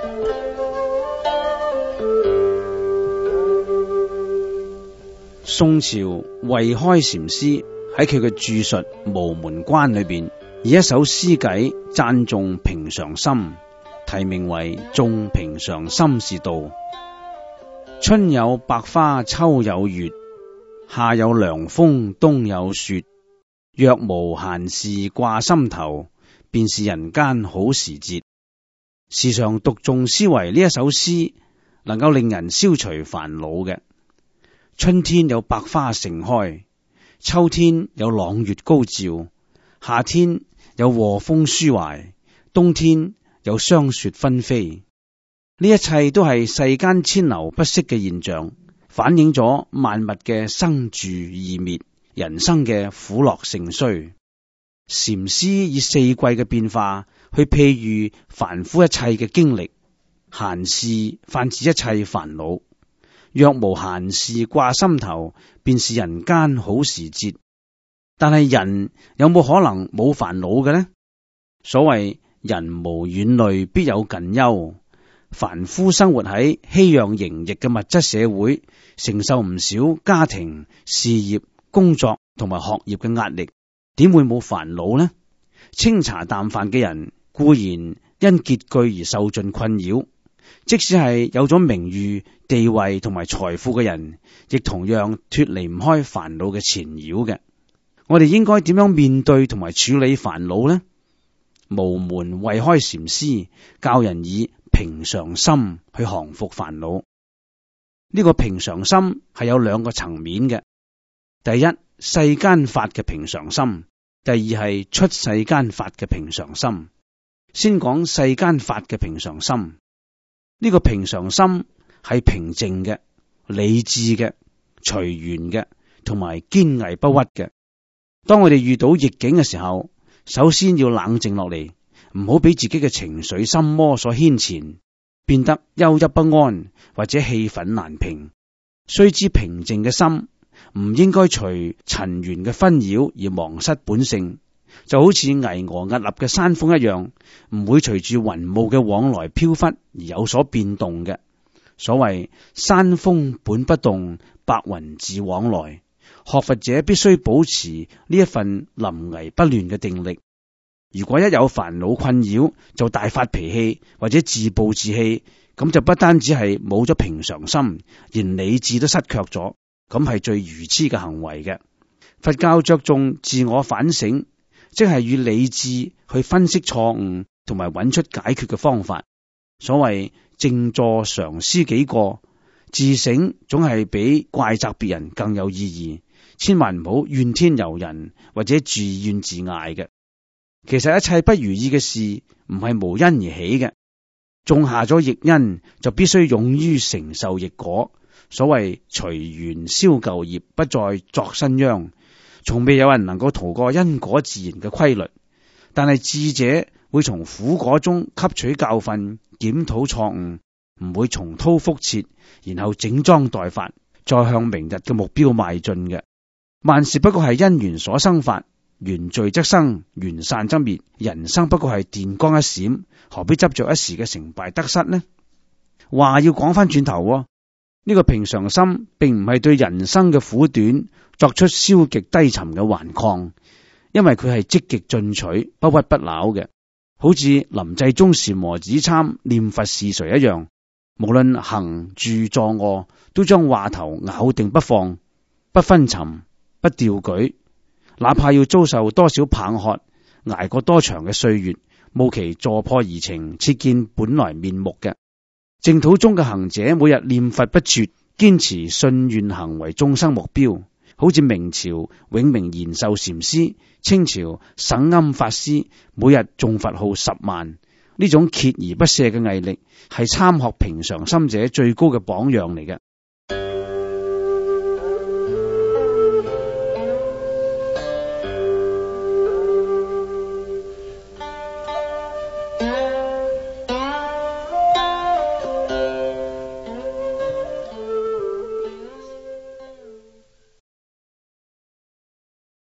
宋朝慧開禪師喺佢嘅著述《無門關》裏邊，以一首詩偈讚頌平常心，題名為《頌平常心是道》。春有百花，秋有月，夏有涼風，冬有雪。若無閒事掛心頭，便是人間好時節。時常讀誦思維呢一首詩，能夠令人消除煩惱嘅。春天有百花盛開，秋天有朗月高照，夏天有和風抒懷，冬天有霜雪紛飛。呢一切都係世間遷流不息嘅現象，反映咗萬物嘅生住異滅，人生嘅苦樂盛衰。禪師以四季嘅變化去譬喻凡夫一切嘅經歷，閒事泛指一切煩惱。若無閒事掛心頭，便是人間好時節。但係人有冇可能冇煩惱嘅呢？所謂人無遠慮，必有近憂。凡夫生活喺熙攘營役嘅物質社會，承受唔少家庭、事業、工作同埋學業嘅壓力，點會冇煩惱呢？清茶淡飯嘅人固然因拮據而受盡困擾，即使係有咗名譽、地位同埋財富嘅人，亦同樣脫離唔開煩惱嘅纏繞嘅。我哋應該點樣面對同埋處理煩惱呢？無門慧開禪師教人以平常心去降服煩惱。呢個平常心係有兩個層面嘅。第一，世間法嘅平常心；第二係出世間法嘅平常心。先講世間法嘅平常心。呢個平常心係平靜嘅、理智嘅、隨緣嘅，同埋堅毅不屈嘅。當我哋遇到逆境嘅時候，首先要冷靜落嚟，唔好俾自己嘅情緒心魔所牽纏，變得憂鬱不安或者氣憤難平。須知平靜嘅心唔應該隨塵緣嘅紛擾而忘失本性，就好似巍峨屹立嘅山峰一樣，唔會隨住雲霧嘅往來飄忽而有所變動嘅。所謂山峰本不動，白雲自往來。學佛者必須保持呢一份臨危不亂嘅定力。如果一有煩惱困擾就大發脾氣或者自暴自棄，咁就不單止係冇咗平常心，連理智都失卻咗，咁係最愚癡嘅行為嘅。佛教着重自我反省，即係與理智去分析錯誤同埋揾出解決嘅方法。所謂靜坐常思己過，自省總係比怪責別人更有意義。千萬唔好怨天尤人或者自怨自艾嘅。其實一切不如意嘅事唔係無因而起嘅，種下咗逆因就必須勇於承受逆果。所謂隨緣消舊業，不再作新殃。從未有人能夠逃過因果自然嘅規律，但係智者會從苦果中吸取教訓，檢討錯誤，唔會重蹈覆轍，然後整裝待發，再向明日嘅目標邁進嘅。萬事不過係因緣所生法，緣聚則生，緣散則滅。人生不過係電光一閃，何必執着一時嘅成敗得失呢？話要講翻轉頭，呢個平常心並唔係對人生嘅苦短作出消極低沉嘅頑抗，因為佢係積極進取、不屈不撓嘅，好似臨濟宗禪和子參念佛是誰一樣，無論行住坐臥，都將話頭咬定不放，不分沉，不掉舉，哪怕要遭受多少棒喝，挨過多長嘅歲月，務其坐破而情，切見本來面目嘅。淨土中嘅行者每日念佛不絕，堅持信願行為眾生目標，好似明朝永明延壽禪師、清朝省庵法師每日誦佛號10萬。呢種鍥而不捨嘅毅力係參學平常心者最高嘅榜樣嚟嘅。